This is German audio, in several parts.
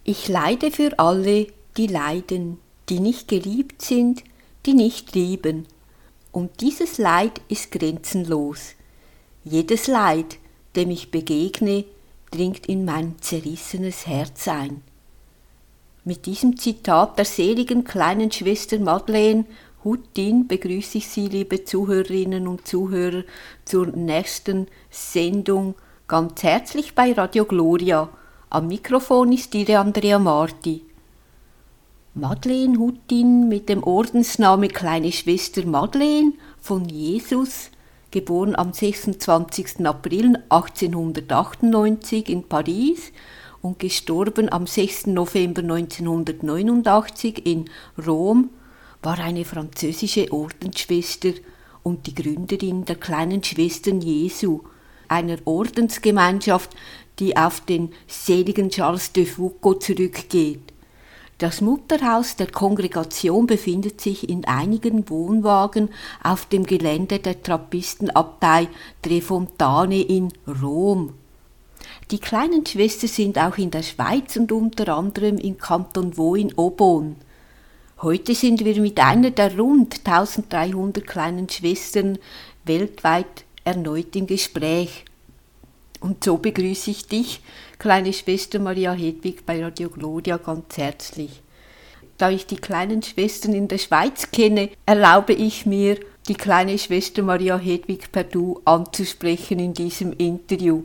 Ich leide für alle, die leiden, die nicht geliebt sind, die nicht lieben. Und dieses Leid ist grenzenlos. Jedes Leid, dem ich begegne, dringt in mein zerrissenes Herz ein. Mit diesem Zitat der seligen kleinen Schwester Madeleine Hutin begrüße ich Sie, liebe Zuhörerinnen und Zuhörer, zur nächsten Sendung ganz herzlich bei Radio Gloria. Am Mikrofon ist Ihre Andrea Marti. Madeleine Hutin mit dem Ordensname Kleine Schwester Madeleine von Jesus, geboren am 26. April 1898 in Paris und gestorben am 6. November 1989 in Rom, war eine französische Ordensschwester und die Gründerin der Kleinen Schwestern Jesu, einer Ordensgemeinschaft, die auf den seligen Charles de Foucauld zurückgeht. Das Mutterhaus der Kongregation befindet sich in einigen Wohnwagen auf dem Gelände der Trappistenabtei Trefontane in Rom. Die kleinen Schwestern sind auch in der Schweiz und unter anderem im Kanton Vaud in Aubonne. Heute sind wir mit einer der rund 1300 kleinen Schwestern weltweit erneut im Gespräch. Und so begrüße ich dich, kleine Schwester Maria Hedwig, bei Radio Gloria ganz herzlich. Da ich die kleinen Schwestern in der Schweiz kenne, erlaube ich mir, die kleine Schwester Maria Hedwig per Du anzusprechen in diesem Interview.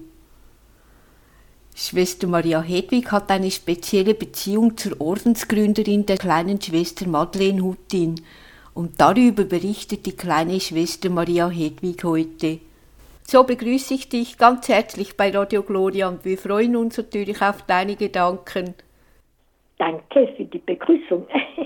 Schwester Maria Hedwig hat eine spezielle Beziehung zur Ordensgründerin der kleinen Schwester Madeleine Hutin und darüber berichtet die kleine Schwester Maria Hedwig heute. So begrüße ich dich ganz herzlich bei Radio Gloria und wir freuen uns natürlich auf deine Gedanken. Danke für die Begrüßung.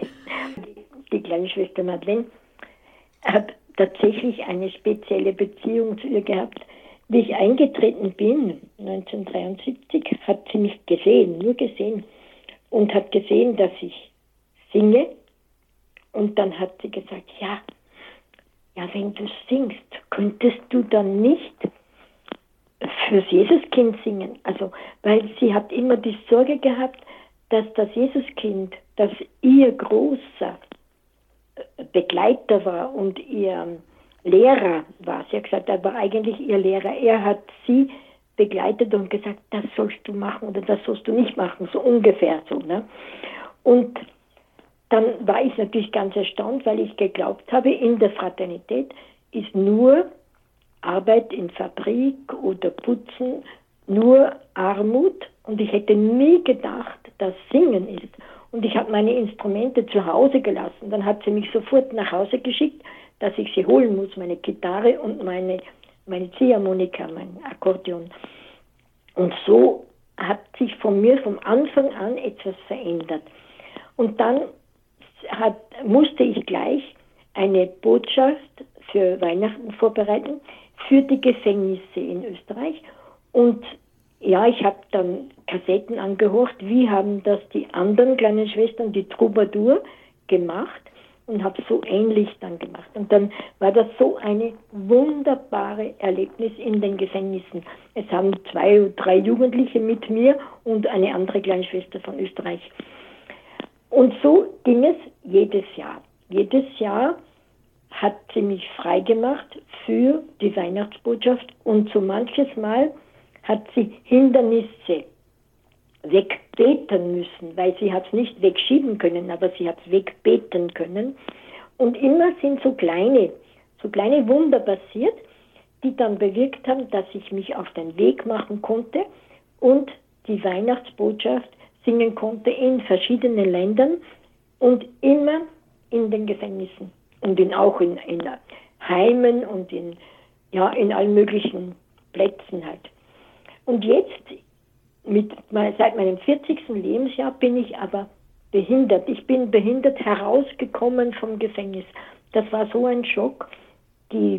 Die kleine Schwester Madeleine hat tatsächlich eine spezielle Beziehung zu ihr gehabt. Wie ich eingetreten bin, 1973, hat sie mich gesehen, nur gesehen, und hat gesehen, dass ich singe. Und dann hat sie gesagt, ja, wenn du singst, könntest du dann nicht fürs Jesuskind singen? Also, weil sie hat immer die Sorge gehabt, dass das Jesuskind, das ihr großer Begleiter war und ihr Lehrer war. Sie hat gesagt, er war eigentlich ihr Lehrer. Er hat sie begleitet und gesagt, das sollst du machen oder das sollst du nicht machen, so ungefähr so. Ne? Und dann war ich natürlich ganz erstaunt, weil ich geglaubt habe, in der Fraternität ist nur Arbeit in Fabrik oder Putzen, nur Armut. Und ich hätte nie gedacht, dass Singen ist. Und ich habe meine Instrumente zu Hause gelassen. Dann hat sie mich sofort nach Hause geschickt, dass ich sie holen muss, meine Gitarre und meine Ziehharmonika, mein Akkordeon. Und so hat sich von mir vom Anfang an etwas verändert. Und dann musste ich gleich eine Botschaft für Weihnachten vorbereiten, für die Gefängnisse in Österreich. Und ja, ich habe dann Kassetten angehört, wie haben das die anderen kleinen Schwestern, die Troubadour, gemacht. Und habe so ähnlich dann gemacht. Und dann war das so eine wunderbare Erlebnis in den Gefängnissen. Es haben 2 oder 3 Jugendliche mit mir und eine andere kleine Schwester von Österreich. Und so ging es jedes Jahr. Jedes Jahr hat sie mich freigemacht für die Weihnachtsbotschaft und so manches Mal hat sie Hindernisse wegbeten müssen, weil sie hat es nicht wegschieben können, aber sie hat es wegbeten können. Und immer sind so kleine Wunder passiert, die dann bewirkt haben, dass ich mich auf den Weg machen konnte und die Weihnachtsbotschaft singen konnte in verschiedenen Ländern und immer in den Gefängnissen und auch in Heimen und in allen möglichen Plätzen halt. Und jetzt, seit meinem 40. Lebensjahr bin ich aber behindert. Ich bin behindert herausgekommen vom Gefängnis. Das war so ein Schock. Die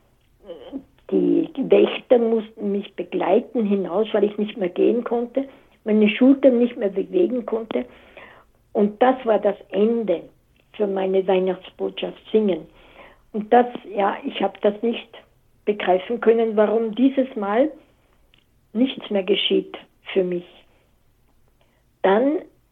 Wächter mussten mich begleiten hinaus, weil ich nicht mehr gehen konnte, meine Schultern nicht mehr bewegen konnte. Und das war das Ende für meine Weihnachtsbotschaft singen. Und ich habe das nicht begreifen können, warum dieses Mal nichts mehr geschieht für mich. Dann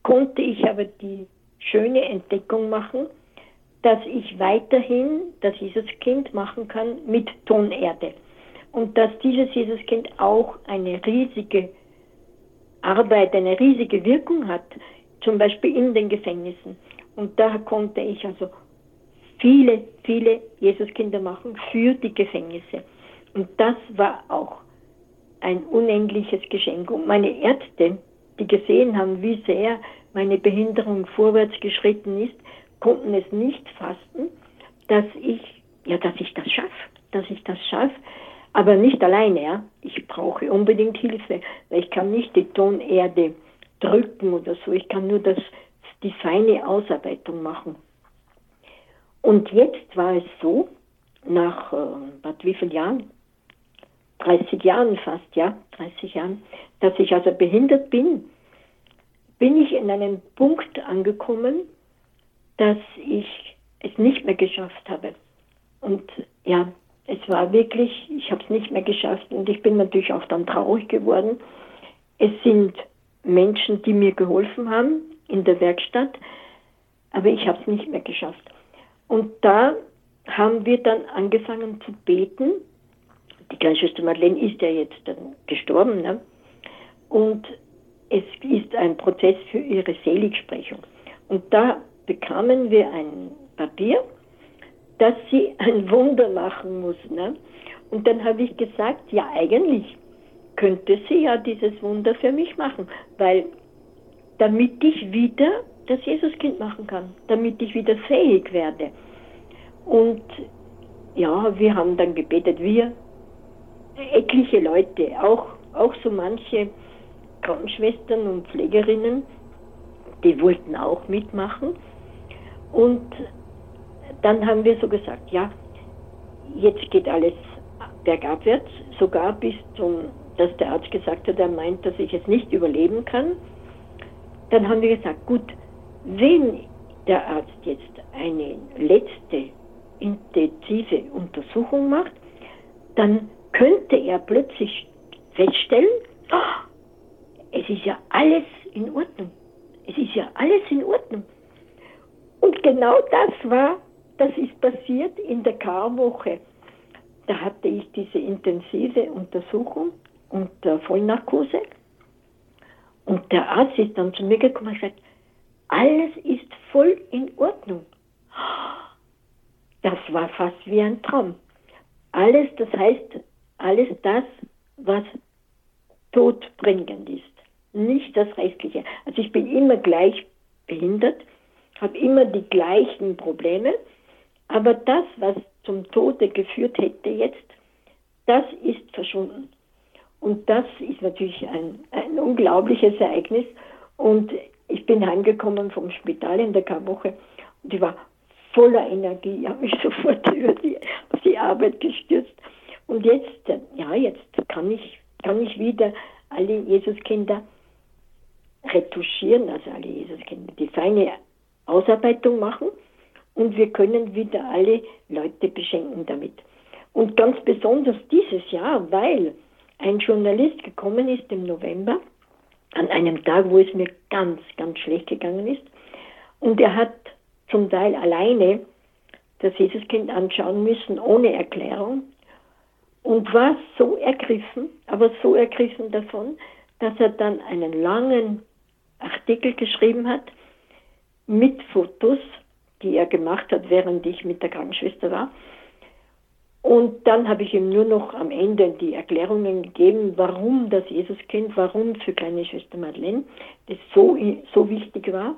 konnte ich aber die schöne Entdeckung machen, dass ich weiterhin das Jesuskind machen kann mit Tonerde. Und dass dieses Jesuskind auch eine riesige Arbeit, eine riesige Wirkung hat, zum Beispiel in den Gefängnissen. Und da konnte ich also viele, viele Jesuskinder machen für die Gefängnisse. Und das war auch ein unendliches Geschenk. Und meine Ärzte, die gesehen haben, wie sehr meine Behinderung vorwärts geschritten ist, konnten es nicht fassen, dass ich das schaffe, aber nicht alleine, ja. Ich brauche unbedingt Hilfe, weil ich kann nicht die Tonerde drücken oder so, ich kann nur die feine Ausarbeitung machen. Und jetzt war es so, nach wie vielen Jahren? 30 Jahren fast, ja, 30 Jahren, dass ich also behindert bin ich in einem Punkt angekommen, dass ich es nicht mehr geschafft habe. Und ja, es war wirklich, ich habe es nicht mehr geschafft und ich bin natürlich auch dann traurig geworden. Es sind Menschen, die mir geholfen haben in der Werkstatt, aber ich habe es nicht mehr geschafft. Und da haben wir dann angefangen zu beten. Die kleine Schwester Madeleine ist ja jetzt dann gestorben, ne? Und es ist ein Prozess für ihre Seligsprechung. Und da bekamen wir ein Papier, dass sie ein Wunder machen muss, ne? Und dann habe ich gesagt, ja, eigentlich könnte sie ja dieses Wunder für mich machen, weil damit ich wieder das Jesuskind machen kann, damit ich wieder fähig werde. Und ja, wir haben dann gebetet, wir, etliche Leute, auch so manche Krankenschwestern und Pflegerinnen, die wollten auch mitmachen. Und dann haben wir so gesagt, ja, jetzt geht alles bergabwärts, sogar bis dass der Arzt gesagt hat, er meint, dass ich es nicht überleben kann. Dann haben wir gesagt, gut, wenn der Arzt jetzt eine letzte intensive Untersuchung macht, dann könnte er plötzlich feststellen, es ist ja alles in Ordnung. Es ist ja alles in Ordnung. Und genau das ist passiert in der Karwoche. Da hatte ich diese intensive Untersuchung unter Vollnarkose. Und der Arzt ist dann zu mir gekommen und gesagt, alles ist voll in Ordnung. Das war fast wie ein Traum. Alles, das heißt, alles das, was todbringend ist. Nicht das Restliche. Also ich bin immer gleich behindert, habe immer die gleichen Probleme, aber das, was zum Tode geführt hätte jetzt, das ist verschwunden. Und das ist natürlich ein unglaubliches Ereignis. Und ich bin heimgekommen vom Spital in der Karwoche und ich war voller Energie, habe mich sofort auf die Arbeit gestürzt. Und jetzt kann ich wieder alle Jesuskinder retuschieren, also alle Jesuskinder, die feine Ausarbeitung machen und wir können wieder alle Leute beschenken damit. Und ganz besonders dieses Jahr, weil ein Jesusalist gekommen ist im November, an einem Tag, wo es mir ganz, ganz schlecht gegangen ist, und er hat zum Teil alleine das Jesuskind anschauen müssen, ohne Erklärung, und war so ergriffen, aber so ergriffen davon, dass er dann einen langen Artikel geschrieben hat mit Fotos, die er gemacht hat, während ich mit der Krankenschwester war. Und dann habe ich ihm nur noch am Ende die Erklärungen gegeben, warum das Jesuskind, warum für kleine Schwester Madeleine das so wichtig war.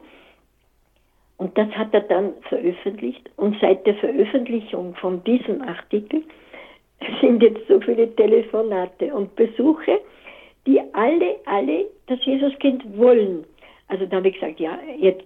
Und das hat er dann veröffentlicht. Und seit der Veröffentlichung von diesem Artikel sind jetzt so viele Telefonate und Besuche, die alle das Jesuskind wollen. Also da habe ich gesagt, ja, jetzt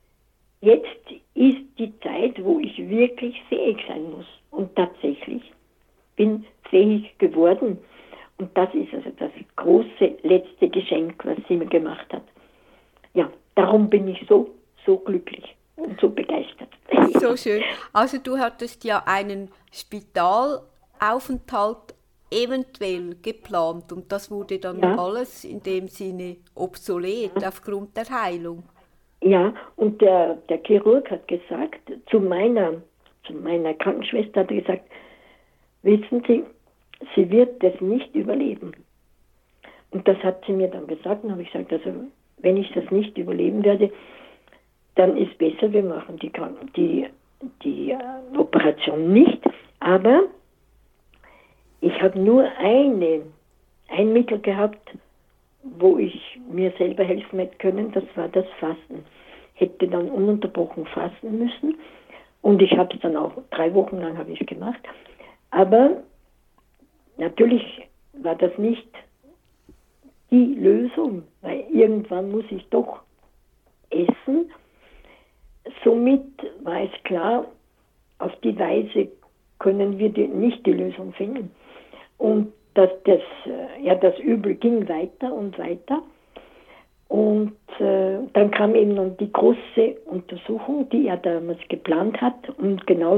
ist die Zeit, wo ich wirklich fähig sein muss. Und tatsächlich bin fähig geworden. Und das ist also das große letzte Geschenk, was sie mir gemacht hat. Ja, darum bin ich so glücklich und so begeistert. So schön. Also du hattest ja einen Spitalaufenthalt eventuell geplant und das wurde dann alles in dem Sinne obsolet aufgrund der Heilung. Ja, und der Chirurg hat gesagt, zu meiner Krankenschwester hat er gesagt, wissen Sie, sie wird das nicht überleben. Und das hat sie mir dann gesagt, und habe ich gesagt, also wenn ich das nicht überleben werde, dann ist besser, wir machen die Operation nicht. Aber ich habe nur ein Mittel gehabt, wo ich mir selber helfen hätte können, das war das Fasten. Hätte dann ununterbrochen fasten müssen und ich habe es dann auch 3 Wochen lang habe ich gemacht. Aber natürlich war das nicht die Lösung, weil irgendwann muss ich doch essen. Somit war es klar, auf die Weise können wir nicht die Lösung finden. Und das Übel ging weiter und weiter. Und dann kam eben noch die große Untersuchung, die er damals geplant hat, um genau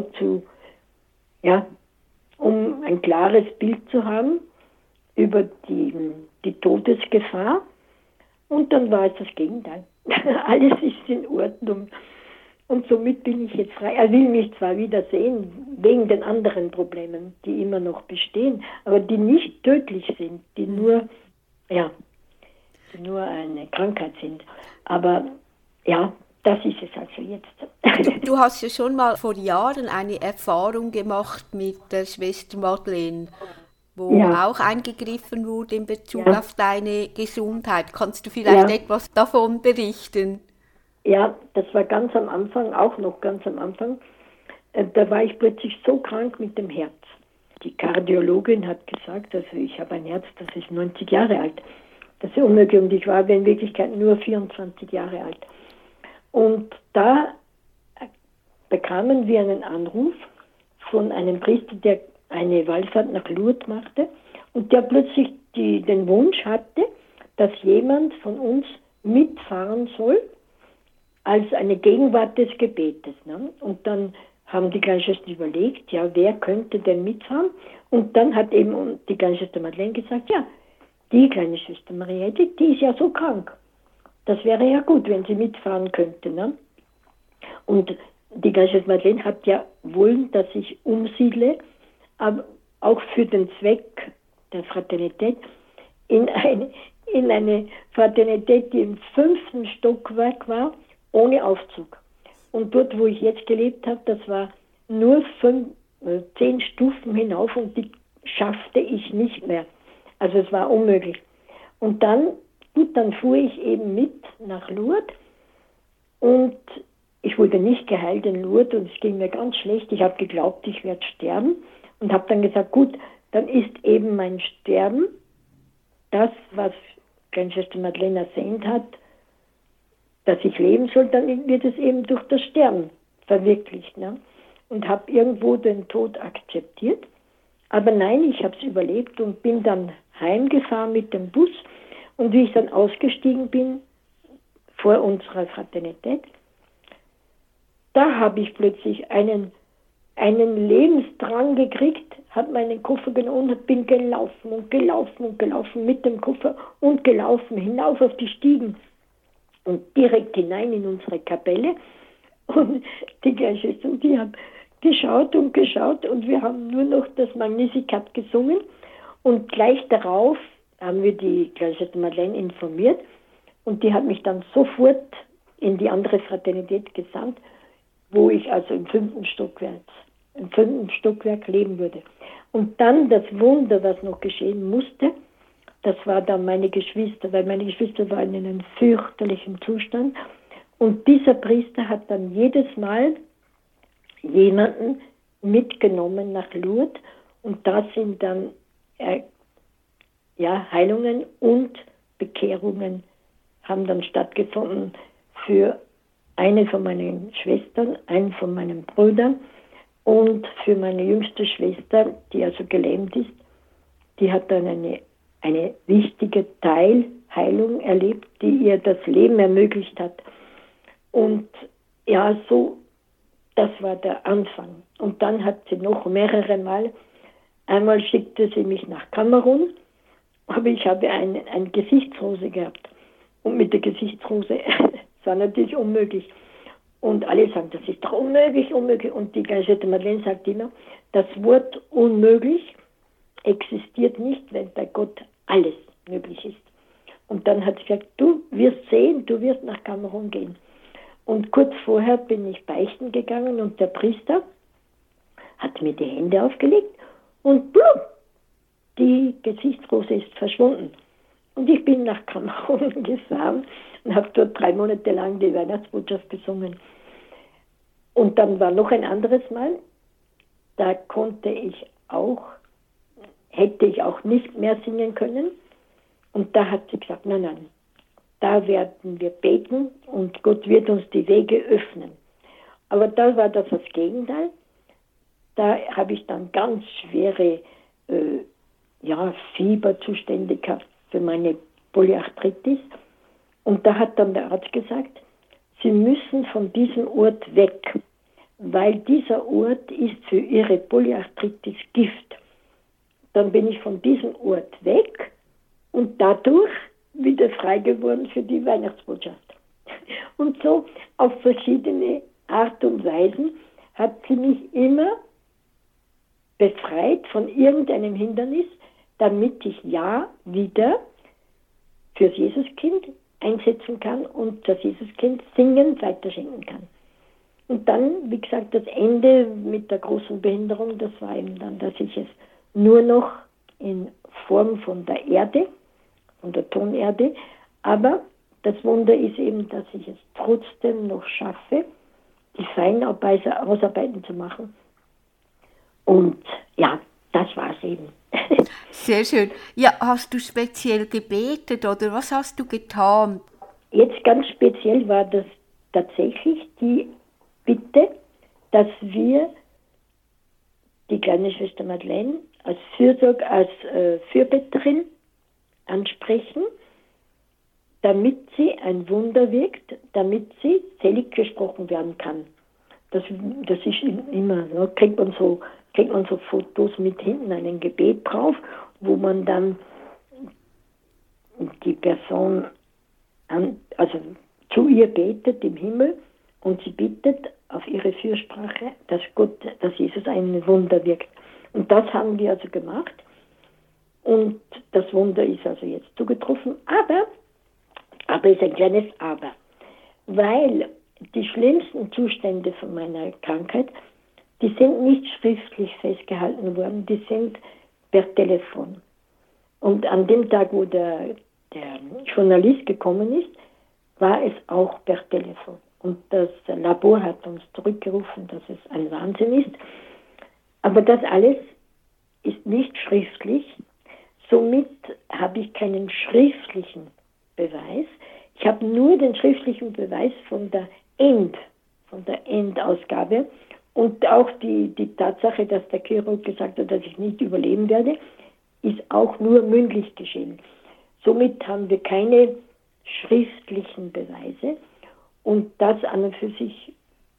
um ein klares Bild zu haben über die Todesgefahr. Und dann war es das Gegenteil. Alles ist in Ordnung. Und somit bin ich jetzt frei. Er will mich zwar wiedersehen, wegen den anderen Problemen, die immer noch bestehen, aber die nicht tödlich sind, die nur eine Krankheit sind. Aber ja, das ist es also jetzt. Du hast ja schon mal vor Jahren eine Erfahrung gemacht mit der Schwester Madeleine, wo auch eingegriffen wurde in Bezug auf deine Gesundheit. Kannst du vielleicht etwas davon berichten? Ja, das war ganz am Anfang, auch noch ganz am Anfang. Da war ich plötzlich so krank mit dem Herz. Die Kardiologin hat gesagt, also ich habe ein Herz, das ist 90 Jahre alt. Das ist unmöglich und ich war in Wirklichkeit nur 24 Jahre alt. Und da bekamen wir einen Anruf von einem Priester, der eine Wallfahrt nach Lourdes machte und der plötzlich den Wunsch hatte, dass jemand von uns mitfahren soll, als eine Gegenwart des Gebetes. Ne? Und dann haben die Kleinschwestern überlegt, ja, wer könnte denn mitfahren? Und dann hat eben die Kleinschwester Madeleine gesagt, ja, die kleine Schwester Mariette, die ist ja so krank. Das wäre ja gut, wenn sie mitfahren könnte. Ne? Und die Kleinschwester Madeleine hat ja wollen, dass ich umsiedle, aber auch für den Zweck der Fraternität in eine Fraternität, die im 5. Stockwerk war, ohne Aufzug. Und dort, wo ich jetzt gelebt habe, das war nur 10 Stufen hinauf und die schaffte ich nicht mehr. Also es war unmöglich. Und dann fuhr ich eben mit nach Lourdes und ich wurde nicht geheilt in Lourdes und es ging mir ganz schlecht. Ich habe geglaubt, ich werde sterben und habe dann gesagt, gut, dann ist eben mein Sterben das, was Kleinschwester Madeleine ersehnt hat, dass ich leben soll, dann wird es eben durch das Sterben verwirklicht. Ne? Und habe irgendwo den Tod akzeptiert. Aber nein, ich habe es überlebt und bin dann heimgefahren mit dem Bus. Und wie ich dann ausgestiegen bin vor unserer Fraternität, da habe ich plötzlich einen Lebensdrang gekriegt, habe meinen Koffer genommen und bin gelaufen und gelaufen und gelaufen mit dem Koffer und gelaufen hinauf auf die Stiegen. Und direkt hinein in unsere Kapelle. Und die Kleinschwester und die haben geschaut und wir haben nur noch das Magnificat gesungen. Und gleich darauf haben wir die Kleinschwester Madeleine informiert und die hat mich dann sofort in die andere Fraternität gesandt, wo ich also im 5. Stockwerk leben würde. Und dann das Wunder, was noch geschehen musste, das war dann meine Geschwister, weil meine Geschwister waren in einem fürchterlichen Zustand. Und dieser Priester hat dann jedes Mal jemanden mitgenommen nach Lourdes. Und da sind dann Heilungen und Bekehrungen haben dann stattgefunden für eine von meinen Schwestern, einen von meinen Brüdern und für meine jüngste Schwester, die also gelähmt ist. Die hat dann eine wichtige Teilheilung erlebt, die ihr das Leben ermöglicht hat. Und ja, so, das war der Anfang. Und dann hat sie noch mehrere Mal, einmal schickte sie mich nach Kamerun, aber ich habe eine Gesichtsrose gehabt. Und mit der Gesichtsrose war natürlich unmöglich. Und alle sagen, das ist doch unmöglich, unmöglich. Und die Geistliche Madeleine sagt immer, das Wort unmöglich existiert nicht, wenn bei Gott alles möglich ist. Und dann hat sie gesagt, du wirst sehen, du wirst nach Kamerun gehen. Und kurz vorher bin ich beichten gegangen und der Priester hat mir die Hände aufgelegt und blum, die Gesichtsrose ist verschwunden. Und ich bin nach Kamerun gefahren und habe dort 3 Monate lang die Weihnachtsbotschaft gesungen. Und dann war noch ein anderes Mal, da hätte ich auch nicht mehr singen können. Und da hat sie gesagt, nein, da werden wir beten und Gott wird uns die Wege öffnen. Aber da war das Gegenteil. Da habe ich dann ganz schwere Fieberzustände gehabt für meine Polyarthritis. Und da hat dann der Arzt gesagt, Sie müssen von diesem Ort weg, weil dieser Ort ist für Ihre Polyarthritis Gift. Dann bin ich von diesem Ort weg und dadurch wieder frei geworden für die Weihnachtsbotschaft. Und so auf verschiedene Art und Weisen hat sie mich immer befreit von irgendeinem Hindernis, damit ich ja wieder fürs Jesuskind einsetzen kann und das Jesuskind singend weiterschenken kann. Und dann, wie gesagt, das Ende mit der großen Behinderung, das war eben dann, dass ich es nur noch in Form von der Erde, von der Tonerde, aber das Wunder ist eben, dass ich es trotzdem noch schaffe, die Feinarbeiten zu machen. Und ja, das war es eben. Sehr schön. Ja, hast du speziell gebetet oder was hast du getan? Jetzt ganz speziell war das tatsächlich die Bitte, dass wir die kleine Schwester Madeleine als Fürbetterin ansprechen, damit sie ein Wunder wirkt, damit sie selig gesprochen werden kann. Das ist immer, ne? Kriegt man so Fotos mit hinten einem Gebet drauf, wo man dann die Person zu ihr betet im Himmel und sie bittet auf ihre Fürsprache, dass Jesus ein Wunder wirkt. Und das haben wir also gemacht. Und das Wunder ist also jetzt zugetroffen. Aber ist ein kleines Aber. Weil die schlimmsten Zustände von meiner Krankheit, die sind nicht schriftlich festgehalten worden, die sind per Telefon. Und an dem Tag, wo der Journalist gekommen ist, war es auch per Telefon. Und das Labor hat uns zurückgerufen, dass es ein Wahnsinn ist. Aber das alles ist nicht schriftlich. Somit habe ich keinen schriftlichen Beweis. Ich habe nur den schriftlichen Beweis von der Endausgabe und auch die Tatsache, dass der Chirurg gesagt hat, dass ich nicht überleben werde, ist auch nur mündlich geschehen. Somit haben wir keine schriftlichen Beweise und das an und für sich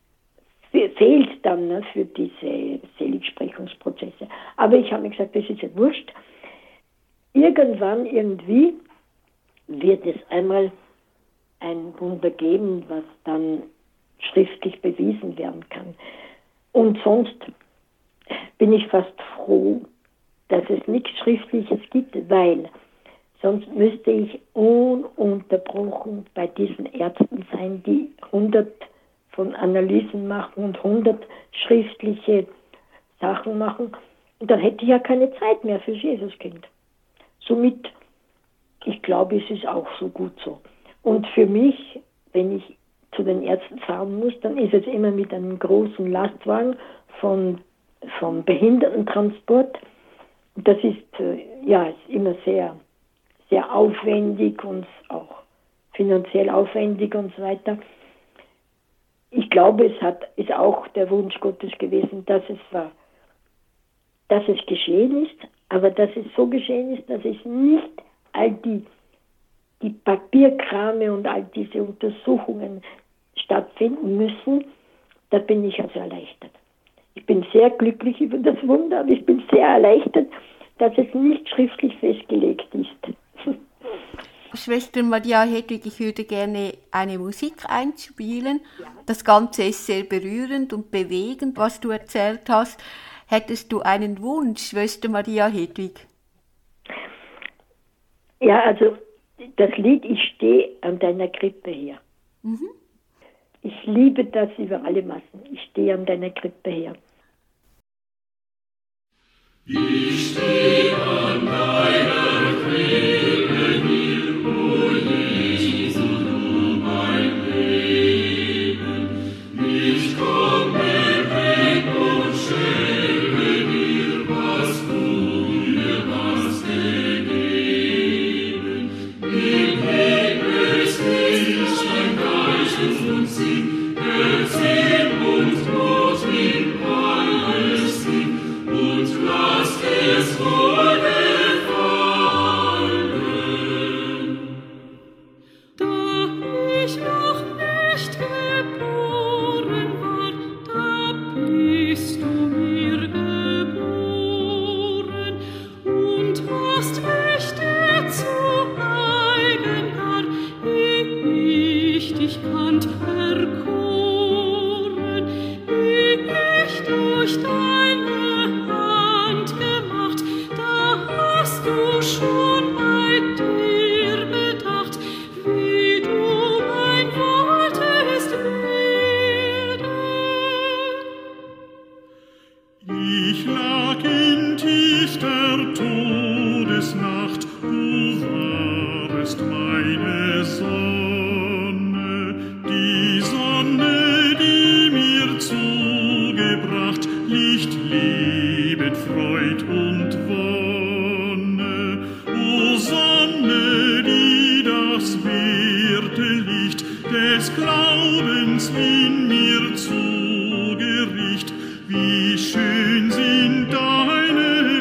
fehlt dann für diese Seligsprechungsprozesse. Aber ich habe mir gesagt, das ist ja wurscht. Irgendwann, irgendwie wird es einmal ein Wunder geben, was dann schriftlich bewiesen werden kann. Und sonst bin ich fast froh, dass es nichts Schriftliches gibt, weil sonst müsste ich ununterbrochen bei diesen Ärzten sein, die 100 von Analysen machen und 100 schriftliche Sachen machen. Und dann hätte ich ja keine Zeit mehr für Jesuskind. Somit, ich glaube, es ist auch so gut so. Und für mich, wenn ich zu den Ärzten fahren muss, dann ist es immer mit einem großen Lastwagen vom Behindertentransport. Das ist ist immer sehr, sehr aufwendig und auch finanziell aufwendig und so weiter. Ich glaube, ist auch der Wunsch Gottes gewesen, dass es geschehen ist, aber dass es so geschehen ist, dass es nicht all die Papierkrame und all diese Untersuchungen stattfinden müssen. Da bin ich also erleichtert. Ich bin sehr glücklich über das Wunder, aber ich bin sehr erleichtert, dass es nicht schriftlich festgelegt ist. Schwester Maria Hedwig, ich würde gerne eine Musik einspielen. Das Ganze ist sehr berührend und bewegend, was du erzählt hast. Hättest du einen Wunsch, Schwester Maria Hedwig? Ja, also das Lied Ich stehe an deiner Krippe her. Mhm. Ich liebe das über alle Massen. Ich stehe an deiner Krippe her. Ich stehe an deiner Krippe her, o Jesu, du mein Leben. Ich komme, bring und schenke dir, was du mir hast gegeben. Im Himmel ist dein Geist und Sinn, Erzähl und Not in alles Sinn, und lass es wohlgefallen. Da ich noch nicht geboren war, da bist du mir geboren und hast mich dir zu eigen dar, ehe ich dich kannt, erkoren, ehe ich durch deine Hand gemacht, da hast du schon bei dir bedacht, wie du mein wolltest werden. Ich lag in tiefster Todesnacht, du warest meine Sonne, die Sonne, die mir zugebracht Licht, Leben, Freud und Wonne. O Sonne, die das werte Licht des Glaubens in mir zugericht, wie schön sind deine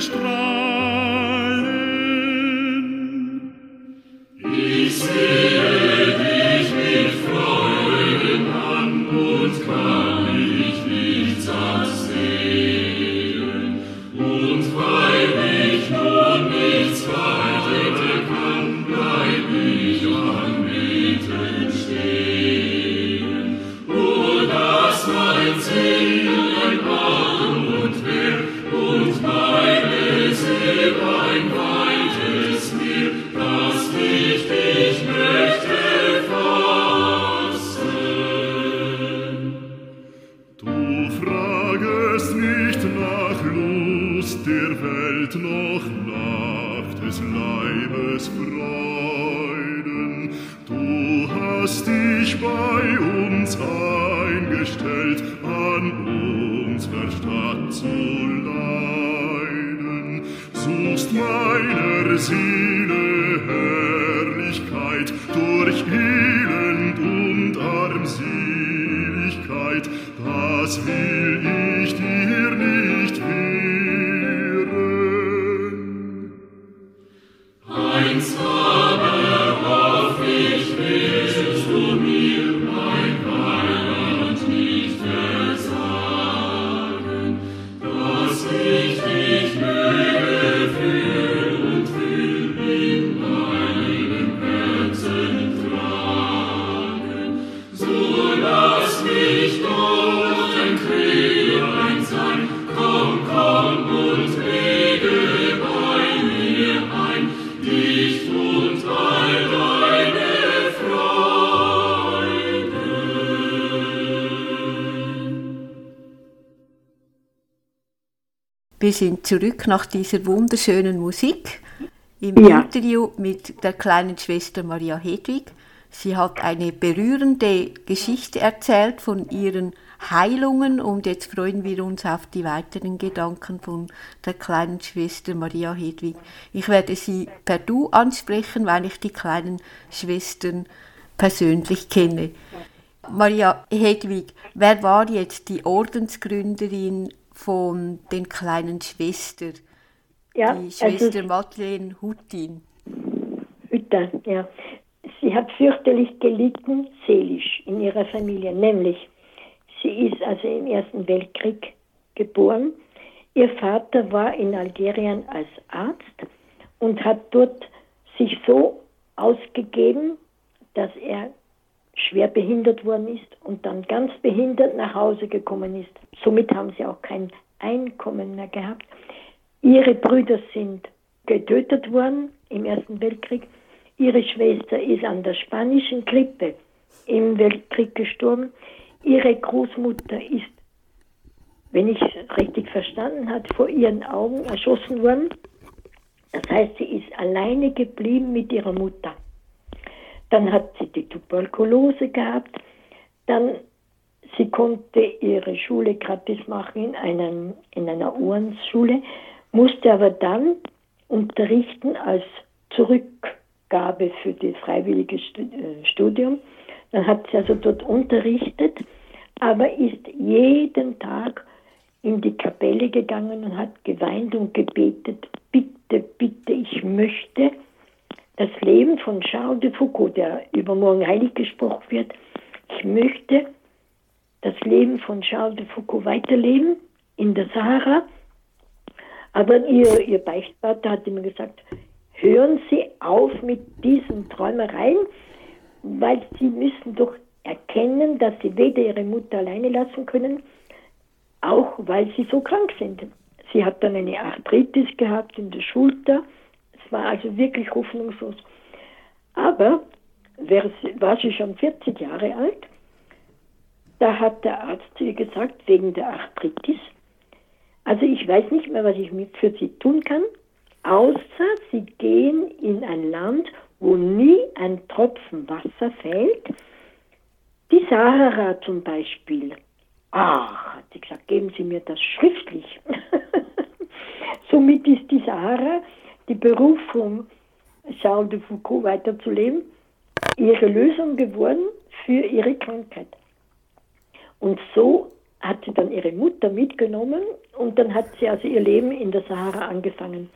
Strahlen. Ich sehe dich mit Freuden an und kann mich nicht satt sehen. Und weil ich nun nichts weiter kann, bleib ich anbetend stehen. O, dass mein Sinn ein Arm und Wehr und meine Seele ein weites Meer, dass ich dich möchte fassen. Du fragest nicht nach Lust der Welt, noch nach des Leibes Freuden. Du hast dich bei uns eingestellt, an unserer Stadt zu leiden. Suchst meiner Seele Herrlichkeit durch Elend und Armseligkeit, das will ich dir nicht wehren. Eins aber hoff ich, willst du mir, mein Heiland, nicht versagen, dass ich dich möge führen und will in meinem Herzen tragen. So lass mich doch dein Träglein sein, komm, komm und lege bei mir ein, dich und all deine Freuden. Wir sind zurück nach dieser wunderschönen Musik im Ja. Interview mit der kleinen Schwester Maria Hedwig. Sie hat eine berührende Geschichte erzählt von ihren Heilungen und jetzt freuen wir uns auf die weiteren Gedanken von der kleinen Schwester Maria Hedwig. Ich werde sie per Du ansprechen, weil ich die kleinen Schwestern persönlich kenne. Maria Hedwig, wer war jetzt die Ordensgründerin von den kleinen Schwestern? Ja, Die Schwester Madeleine Hutin. Hütter, ja. Sie hat fürchterlich gelitten, seelisch, in ihrer Familie. Nämlich, sie ist also im Ersten Weltkrieg geboren. Ihr Vater war in Algerien als Arzt und hat dort sich so ausgegeben, dass er schwer behindert worden ist und dann ganz behindert nach Hause gekommen ist. Somit haben sie auch kein Einkommen mehr gehabt. Ihre Brüder sind getötet worden im Ersten Weltkrieg. Ihre Schwester ist an der spanischen Grippe im Weltkrieg gestorben. Ihre Großmutter ist, wenn ich es richtig verstanden habe, vor ihren Augen erschossen worden. Das heißt, sie ist alleine geblieben mit ihrer Mutter. Dann hat sie die Tuberkulose gehabt. Dann, sie konnte ihre Schule gratis machen in einer Ordensschule, musste aber dann unterrichten als Zurückgabe für das freiwillige Studium. Dann hat sie also dort unterrichtet, aber ist jeden Tag in die Kapelle gegangen und hat geweint und gebetet, bitte, bitte, ich möchte das Leben von Charles de Foucault, der übermorgen heilig gesprochen wird, ich möchte das Leben von Charles de Foucault weiterleben in der Sahara. Aber ihr Beichtvater hat immer gesagt, hören Sie auf mit diesen Träumereien, weil Sie müssen doch erkennen, dass Sie weder Ihre Mutter alleine lassen können, auch weil Sie so krank sind. Sie hat dann eine Arthritis gehabt in der Schulter. Es war also wirklich hoffnungslos. Aber war sie schon 40 Jahre alt, da hat der Arzt zu ihr gesagt, wegen der Arthritis, also ich weiß nicht mehr, was ich für Sie tun kann, außer Sie gehen in ein Land, wo nie ein Tropfen Wasser fällt, die Sahara zum Beispiel. Ach, hat sie gesagt, geben Sie mir das schriftlich. Somit ist die Sahara, die Berufung, Charles de Foucault weiterzuleben, ihre Lösung geworden für ihre Krankheit. Und so hat sie dann ihre Mutter mitgenommen und dann hat sie also ihr Leben in der Sahara angefangen.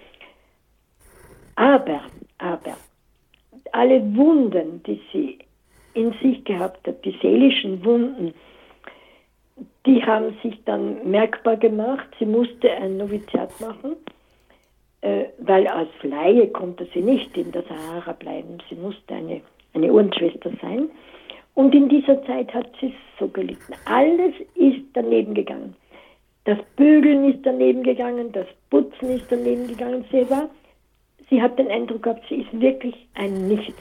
Aber, alle Wunden, die sie in sich gehabt hat, die seelischen Wunden, die haben sich dann merkbar gemacht. Sie musste ein Noviziat machen, weil als Laie konnte sie nicht in der Sahara bleiben. Sie musste eine Ordensschwester sein. Und in dieser Zeit hat sie so gelitten. Alles ist daneben gegangen. Das Bügeln ist daneben gegangen, das Putzen ist daneben gegangen. Sie hat den Eindruck gehabt, sie ist wirklich ein Nichts.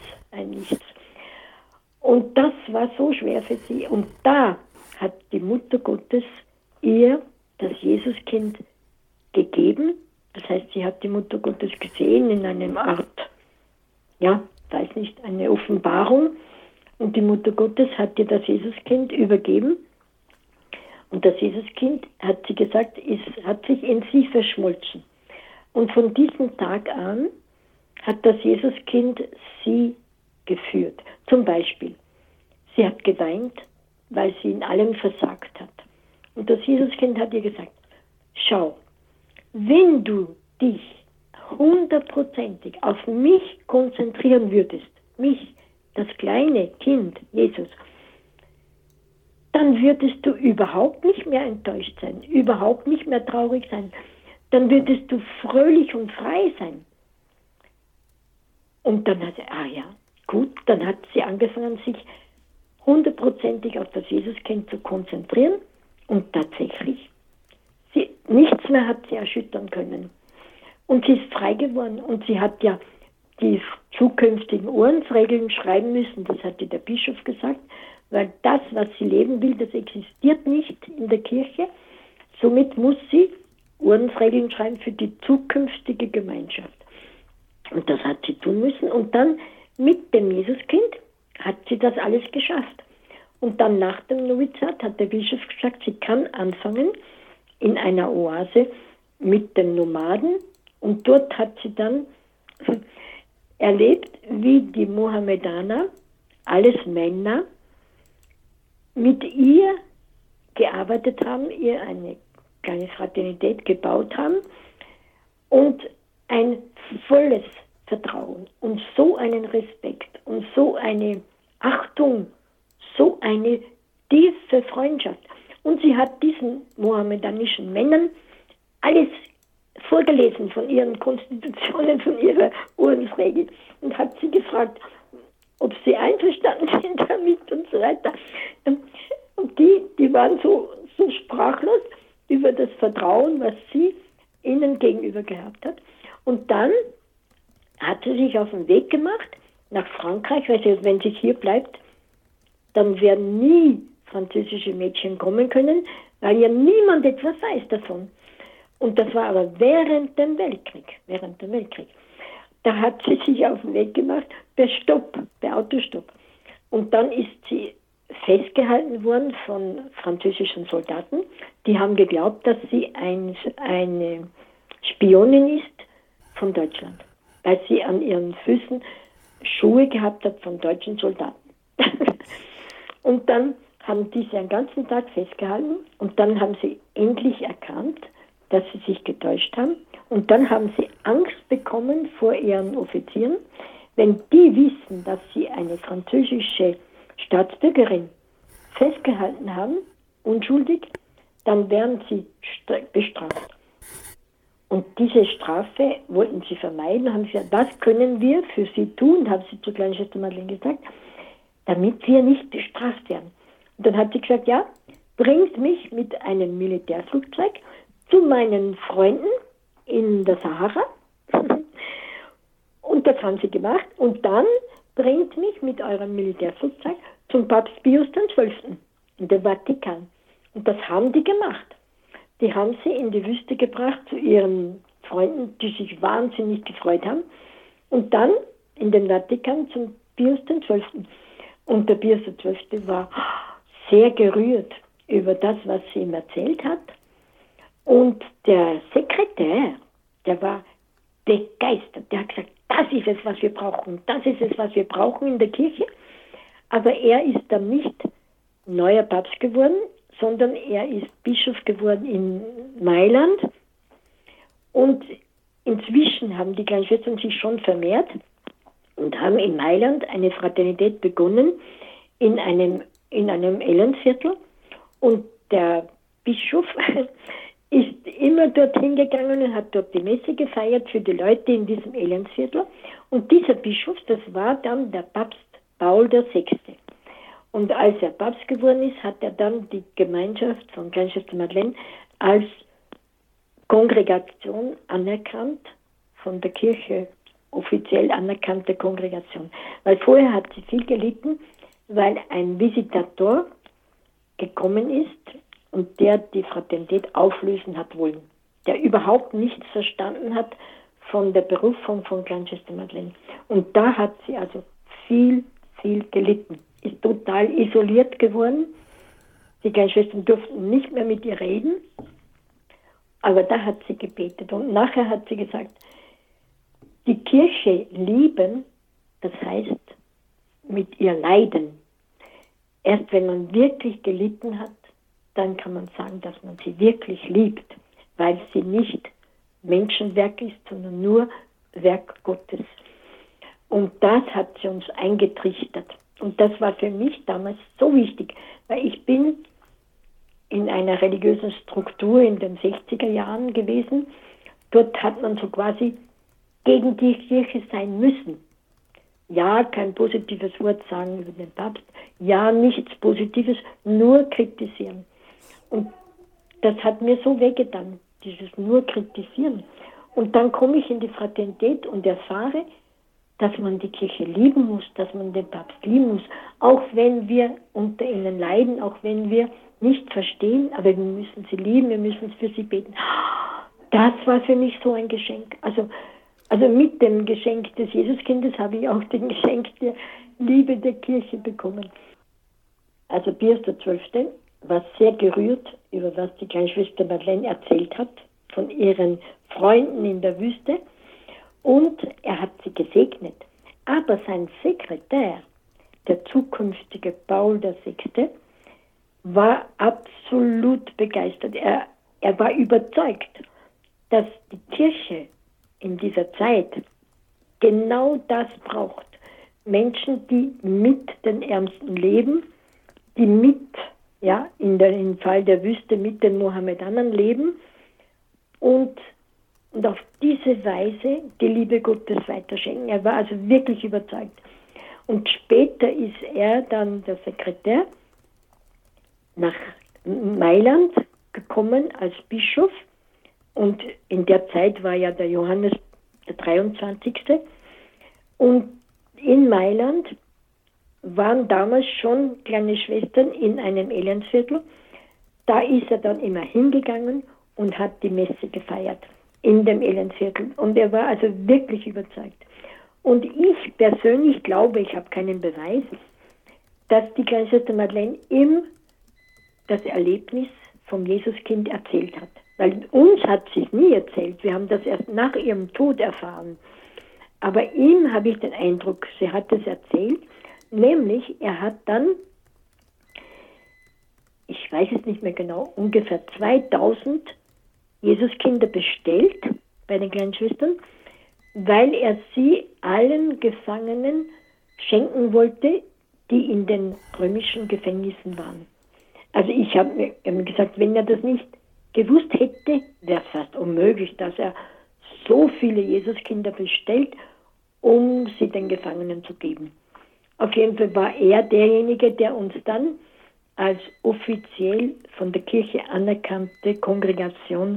Und das war so schwer für sie. Und da hat die Mutter Gottes ihr das Jesuskind gegeben. Das heißt, sie hat die Mutter Gottes gesehen in einer Art, eine Offenbarung. Und die Mutter Gottes hat ihr das Jesuskind übergeben. Und das Jesuskind, hat sie gesagt, hat sich in sie verschmolzen. Und von diesem Tag an hat das Jesuskind sie geführt. Zum Beispiel, sie hat geweint, weil sie in allem versagt hat. Und das Jesuskind hat ihr gesagt, schau, wenn du dich 100%ig auf mich konzentrieren würdest, mich, das kleine Kind, Jesus, dann würdest du überhaupt nicht mehr enttäuscht sein, überhaupt nicht mehr traurig sein. Dann würdest du fröhlich und frei sein. Und dann hat sie, dann hat sie angefangen, sich 100%ig auf das Jesuskind zu konzentrieren und tatsächlich, nichts mehr hat sie erschüttern können. Und sie ist frei geworden und sie hat ja die zukünftigen Ordensregeln schreiben müssen, das hatte der Bischof gesagt, weil das, was sie leben will, das existiert nicht in der Kirche. Somit muss sie Ordensregeln schreiben für die zukünftige Gemeinschaft. Und das hat sie tun müssen. Und dann mit dem Jesuskind hat sie das alles geschafft. Und dann nach dem Noviziat hat der Bischof gesagt, sie kann anfangen in einer Oase mit den Nomaden. Und dort hat sie dann erlebt, wie die Mohammedaner, alles Männer, mit ihr gearbeitet haben, ihr eine kleine Fraternität gebaut haben und ein volles Vertrauen und so einen Respekt und so eine Achtung, so eine tiefe Freundschaft. Und sie hat diesen mohammedanischen Männern alles vorgelesen von ihren Konstitutionen, von ihrer Ordensregel und hat sie gefragt, ob sie einverstanden sind damit und so weiter. Und die waren so sprachlos über das Vertrauen, was sie ihnen gegenüber gehabt hat. Und dann hat sie sich auf den Weg gemacht nach Frankreich, weil sie, wenn sie hier bleibt, dann werden nie französische Mädchen kommen können, weil ja niemand etwas weiß davon. Und das war aber während dem Weltkrieg. Da hat sie sich auf den Weg gemacht, per Autostopp. Und dann ist sie festgehalten worden von französischen Soldaten. Die haben geglaubt, dass sie eine Spionin ist von Deutschland, weil sie an ihren Füßen Schuhe gehabt hat von deutschen Soldaten. Und dann haben die sie einen ganzen Tag festgehalten und dann haben sie endlich erkannt, dass sie sich getäuscht haben. Und dann haben sie Angst bekommen vor ihren Offizieren. Wenn die wissen, dass sie eine französische Staatsbürgerin festgehalten haben, unschuldig, dann werden sie bestraft. Und diese Strafe wollten sie vermeiden, haben sie gesagt, was können wir für sie tun, haben sie zur kleinen Schwester Madeleine gesagt, damit wir nicht bestraft werden. Und dann hat sie gesagt, ja, bringt mich mit einem Militärflugzeug zu meinen Freunden in der Sahara. Und das haben sie gemacht. Und dann bringt mich mit eurem Militärflugzeug zum Papst Pius XII. in den Vatikan. Und das haben die gemacht. Die haben sie in die Wüste gebracht zu ihren Freunden, die sich wahnsinnig gefreut haben. Und dann in den Vatikan zum Pius XII. Und der Pius XII. War sehr gerührt über das, was sie ihm erzählt hat. Und der Sekretär, der war begeistert. Der hat gesagt, das ist es, was wir brauchen. Das ist es, was wir brauchen in der Kirche. Aber er ist dann nicht neuer Papst geworden, sondern er ist Bischof geworden in Mailand. Und inzwischen haben die kleinen Schwestern sich schon vermehrt und haben in Mailand eine Fraternität begonnen in einem Elendsviertel. Und der Bischof ist immer dorthin gegangen und hat dort die Messe gefeiert für die Leute in diesem Elendsviertel. Und dieser Bischof, das war dann der Papst Paul VI. Und als er Papst geworden ist, hat er dann die Gemeinschaft von Kleinschwester Madeleine als Kongregation anerkannt, von der Kirche offiziell anerkannte Kongregation. Weil vorher hat sie viel gelitten, weil ein Visitator gekommen ist und der die Fraternität auflösen hat wollen, der überhaupt nichts verstanden hat von der Berufung von Kleinschwester Madeleine. Und da hat sie also viel gelitten, ist total isoliert geworden. Die Kleinschwestern durften nicht mehr mit ihr reden, aber da hat sie gebetet. Und nachher hat sie gesagt, die Kirche lieben, das heißt mit ihr leiden. Erst wenn man wirklich gelitten hat, dann kann man sagen, dass man sie wirklich liebt, weil sie nicht Menschenwerk ist, sondern nur Werk Gottes. Und das hat sie uns eingetrichtert. Und das war für mich damals so wichtig, weil ich bin in einer religiösen Struktur in den 60er Jahren gewesen. Dort hat man so quasi gegen die Kirche sein müssen. Ja, kein positives Wort sagen über den Papst. Ja, nichts Positives, nur kritisieren. Und das hat mir so wehgetan, dieses nur kritisieren. Und dann komme ich in die Fraternität und erfahre, dass man die Kirche lieben muss, dass man den Papst lieben muss, auch wenn wir unter ihnen leiden, auch wenn wir nicht verstehen, aber wir müssen sie lieben, wir müssen für sie beten. Das war für mich so ein Geschenk. Also mit dem Geschenk des Jesuskindes habe ich auch den Geschenk der Liebe der Kirche bekommen. Also Pius XII. War sehr gerührt über was die Kleinschwester Madeleine erzählt hat, von ihren Freunden in der Wüste, und er hat sie gesegnet. Aber sein Sekretär, der zukünftige Paul VI., war absolut begeistert. Er war überzeugt, dass die Kirche in dieser Zeit genau das braucht. Menschen, die mit den Ärmsten leben, die im Fall der Wüste mit den Mohammedanern leben und und auf diese Weise die Liebe Gottes weiterschenken. Er war also wirklich überzeugt. Und später ist er dann der Sekretär nach Mailand gekommen als Bischof. Und in der Zeit war ja der Johannes der 23. Und in Mailand waren damals schon kleine Schwestern in einem Elendsviertel. Da ist er dann immer hingegangen und hat die Messe gefeiert in dem Elendsviertel. Und er war also wirklich überzeugt. Und ich persönlich glaube, ich habe keinen Beweis, dass die kleine Schwester Madeleine ihm das Erlebnis vom Jesuskind erzählt hat. Weil uns hat sie es nie erzählt. Wir haben das erst nach ihrem Tod erfahren. Aber ihm habe ich den Eindruck, sie hat es erzählt. Nämlich, er hat dann, ich weiß es nicht mehr genau, ungefähr 2000 Jesuskinder bestellt bei den kleinen Schwestern, weil er sie allen Gefangenen schenken wollte, die in den römischen Gefängnissen waren. Also ich habe mir gesagt, wenn er das nicht gewusst hätte, wäre es fast unmöglich, dass er so viele Jesuskinder bestellt, um sie den Gefangenen zu geben. Auf jeden Fall war er derjenige, der uns dann als offiziell von der Kirche anerkannte Kongregation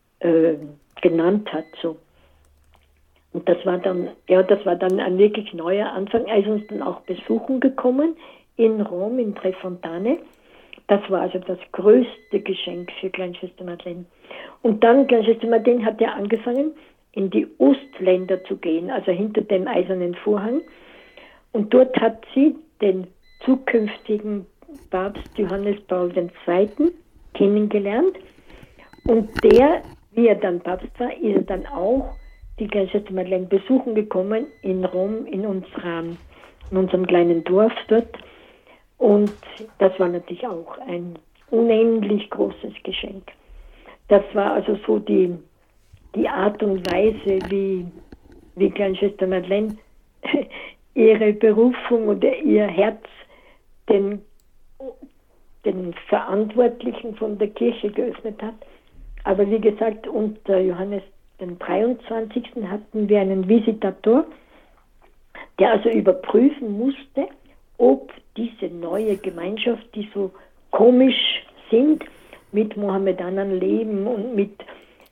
genannt hat. So. Und das war dann ein wirklich neuer Anfang. Er ist uns dann auch besuchen gekommen in Rom, in Tre Fontane. Das war also das größte Geschenk für Kleinschwester Madeleine. Und dann, Kleinschwester Madeleine hat ja angefangen, in die Ostländer zu gehen, also hinter dem eisernen Vorhang. Und dort hat sie den zukünftigen Papst Johannes Paul II. Kennengelernt. Und der, wie er dann Papst war, ist er dann auch die Kleinschwester Madeleine besuchen gekommen in Rom, in unserem kleinen Dorf dort. Und das war natürlich auch ein unendlich großes Geschenk. Das war also so die Art und Weise, wie Kleinschwester Madeleine ihre Berufung oder ihr Herz den Verantwortlichen von der Kirche geöffnet hat. Aber wie gesagt, unter Johannes den 23. hatten wir einen Visitator, der also überprüfen musste, ob diese neue Gemeinschaft, die so komisch sind, mit Mohammedanern leben und mit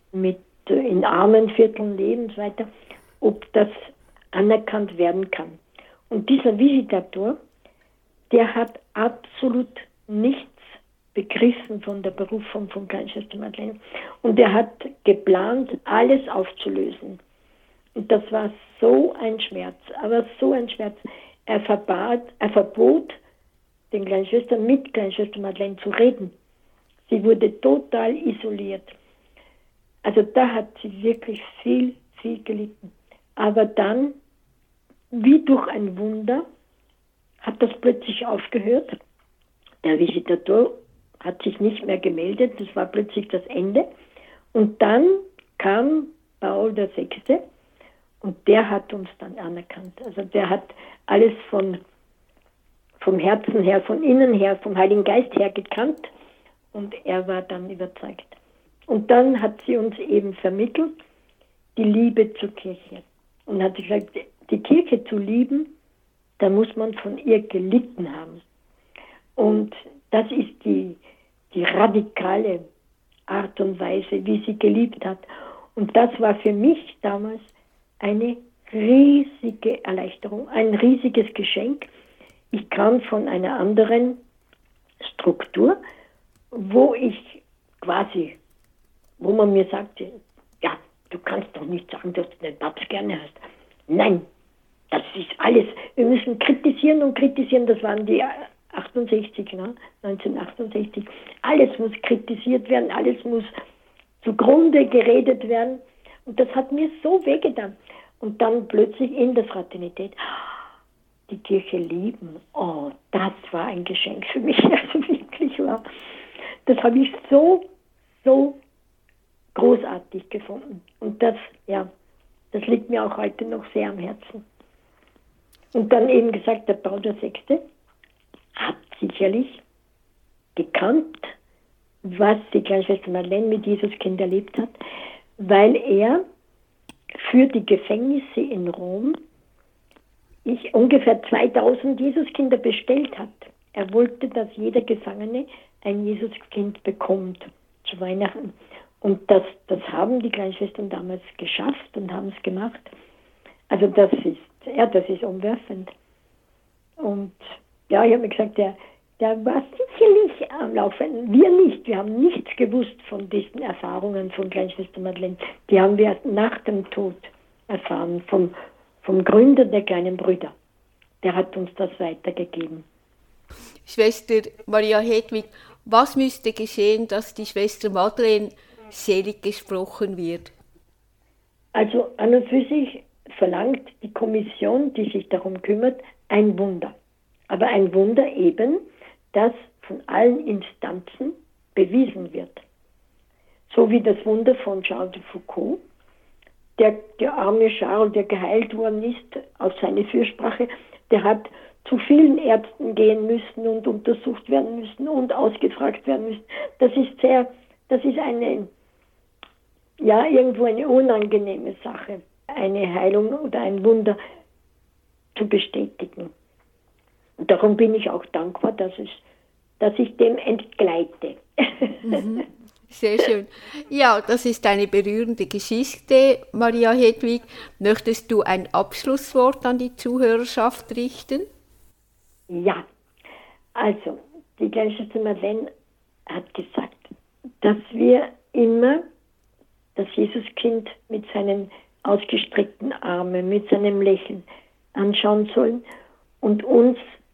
in armen Vierteln leben und so weiter, ob das anerkannt werden kann. Und dieser Visitator, der hat absolut nichts begriffen von der Berufung von Kleinschwester Madeleine. Und er hat geplant, alles aufzulösen. Und das war so ein Schmerz, aber so ein Schmerz. Er verbot den Kleinschwestern mit Kleinschwester Madeleine zu reden. Sie wurde total isoliert. Also da hat sie wirklich viel, viel gelitten. Aber dann, wie durch ein Wunder, hat das plötzlich aufgehört. Der Visitator hat sich nicht mehr gemeldet, das war plötzlich das Ende. Und dann kam Paul VI. Und der hat uns dann anerkannt. Also der hat alles vom Herzen her, von innen her, vom Heiligen Geist her gekannt. Und er war dann überzeugt. Und dann hat sie uns eben vermittelt, die Liebe zur Kirche. Und hat gesagt, die Kirche zu lieben, da muss man von ihr gelitten haben. Und das ist die radikale Art und Weise, wie sie geliebt hat. Und das war für mich damals eine riesige Erleichterung, ein riesiges Geschenk. Ich kam von einer anderen Struktur, wo man mir sagte, ja, du kannst doch nicht sagen, dass du den Papst gerne hast. Nein, das ist alles. Wir müssen kritisieren und kritisieren. Das waren die 1968. Alles muss kritisiert werden, alles muss zugrunde geredet werden. Und das hat mir so wehgetan. Und dann plötzlich in der Fraternität, die Kirche lieben. Oh, das war ein Geschenk für mich, also wirklich war. Das habe ich so großartig gefunden. Und das liegt mir auch heute noch sehr am Herzen. Und dann eben gesagt, der Paul VI. Hat sicherlich gekannt, was die Kleinschwester Madeleine mit Jesuskind erlebt hat, weil er für die Gefängnisse in Rom ungefähr 2000 Jesuskinder bestellt hat. Er wollte, dass jeder Gefangene ein Jesuskind bekommt zu Weihnachten. Und das haben die Kleinschwestern damals geschafft und haben es gemacht. Also das ist umwerfend. Und ja, ich habe mir gesagt, der war sicherlich am Laufen. Wir nicht. Wir haben nichts gewusst von diesen Erfahrungen von Kleinschwester Madeleine. Die haben wir erst nach dem Tod erfahren, vom Gründer der Kleinen Brüder. Der hat uns das weitergegeben. Schwester Maria Hedwig, was müsste geschehen, dass die Schwester Madeleine selig gesprochen wird? Also an und für sich verlangt die Kommission, die sich darum kümmert, ein Wunder. Aber ein Wunder eben, das von allen Instanzen bewiesen wird. So wie das Wunder von Charles de Foucault. Der arme Charles, der geheilt worden ist aus seiner Fürsprache, der hat zu vielen Ärzten gehen müssen und untersucht werden müssen und ausgefragt werden müssen. Das ist irgendwo eine unangenehme Sache, eine Heilung oder ein Wunder zu bestätigen. Und darum bin ich auch dankbar, dass ich dem entgleite. Sehr schön. Ja, das ist eine berührende Geschichte, Maria Hedwig. Möchtest du ein Abschlusswort an die Zuhörerschaft richten? Ja, also die Kleinschwester Madeleine hat gesagt, dass wir immer das Jesuskind mit seinen ausgestreckten Armen, mit seinem Lächeln anschauen sollen und uns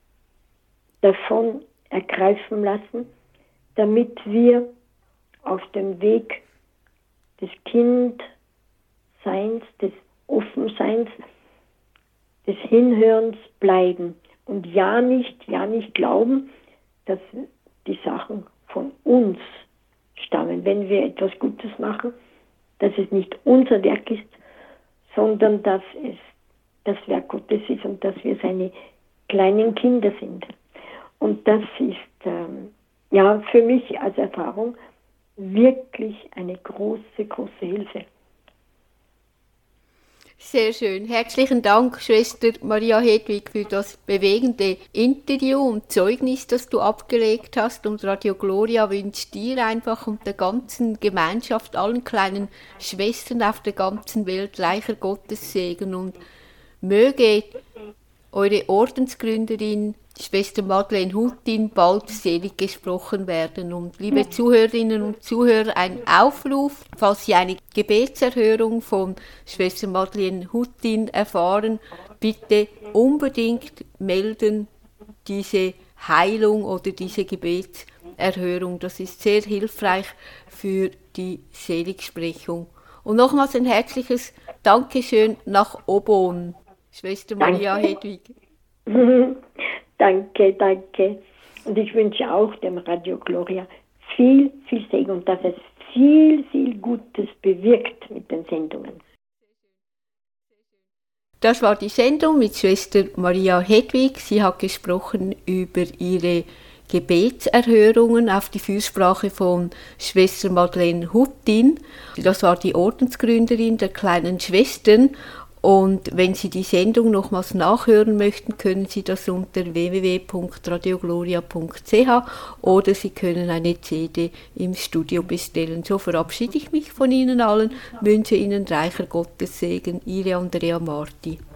davon ergreifen lassen, damit wir auf dem Weg des Kindseins, des Offenseins, des Hinhörens bleiben und ja nicht glauben, dass die Sachen von uns stammen. Wenn wir etwas Gutes machen, dass es nicht unser Werk ist, sondern dass es das Werk Gottes ist und dass wir seine kleinen Kinder sind. Und das ist für mich als Erfahrung wirklich eine große, große Hilfe. Sehr schön. Herzlichen Dank, Schwester Maria Hedwig, für das bewegende Interview und Zeugnis, das du abgelegt hast. Und Radio Gloria wünscht dir einfach und der ganzen Gemeinschaft, allen kleinen Schwestern auf der ganzen Welt reicher Gottessegen. Und möge eure Ordensgründerin, Schwester Madeleine Huttin, bald selig gesprochen werden. Und liebe Zuhörerinnen und Zuhörer, ein Aufruf, falls Sie eine Gebetserhörung von Schwester Madeleine Huttin erfahren, bitte unbedingt melden diese Heilung oder diese Gebetserhörung. Das ist sehr hilfreich für die Seligsprechung. Und nochmals ein herzliches Dankeschön nach Obon, Schwester Maria Hedwig. Danke. Und ich wünsche auch dem Radio Gloria viel, viel Segen und dass es viel, viel Gutes bewirkt mit den Sendungen. Das war die Sendung mit Schwester Maria Hedwig. Sie hat gesprochen über ihre Gebetserhörungen auf die Fürsprache von Schwester Madeleine Huttin. Das war die Ordensgründerin der kleinen Schwestern. Und wenn Sie die Sendung nochmals nachhören möchten, können Sie das unter www.radiogloria.ch oder Sie können eine CD im Studio bestellen. So verabschiede ich mich von Ihnen allen, wünsche Ihnen reicher Gottessegen. Ihre Andrea Marti.